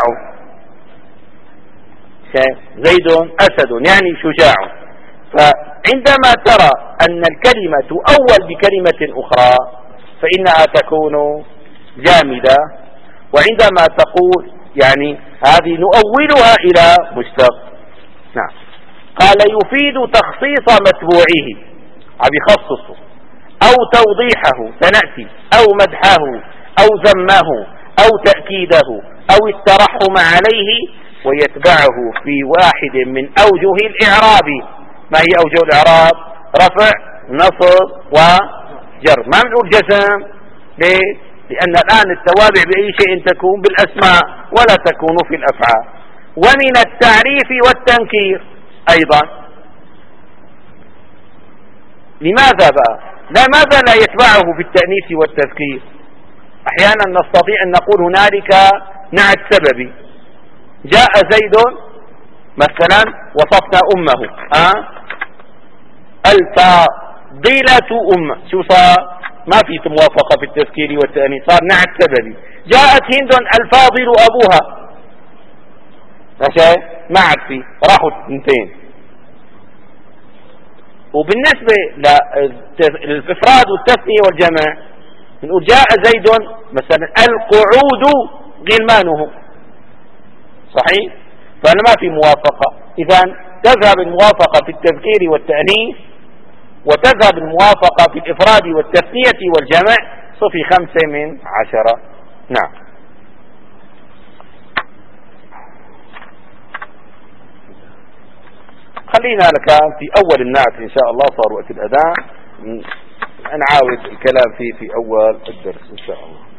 زيد أسد يعني شجاع. فعندما ترى أن الكلمة تؤول بكلمة أخرى فإنها تكون جامدة، وعندما تقول يعني هذه نؤولها إلى مشتق. نعم. قال يفيد تخصيص متبوعه، عم يخصصه، أو توضيحه سنأتي، أو مدحه أو ذمه أو تأكيده أو الترحم عليه، ويتبعه في واحد من أوجه الإعراب. ما هي أوجه الإعراب؟ رفع، نصب، وجر. ما بنقول جزم. ليه؟ لأن الآن التوابع بأي شيء تكون بالأسماء ولا تكون في الأفعال. ومن التعريف والتنكير أيضا. لماذا بقى؟ ماذا لا يتبعه في التأنيث والتذكير؟ أحيانا نستطيع أن نقول هنالك نعت سببي، جاء زيد مثلا وصفنا أمه، الفاضلة أم، شو صار؟ ما في موافقة في التذكير والتأنيث، صار نعت سببي. جاءت هند الفاضل أبوها، ماشي؟ ما عاد في، راحوا اثنتين. وبالنسبة للإفراد والتثنية والجمع نقول جاء زيد مثلا القعود غلمانه، صحيح؟ فأنا ما في موافقة. إذا تذهب الموافقة في التذكير والتأنيث، وتذهب الموافقة في الإفراد والتثنية والجمع، صفي 5 من 10. نعم. خلينا لك في أول النعت إن شاء الله، صار وقت الأذان، نعاود الكلام فيه في أول الدرس إن شاء الله.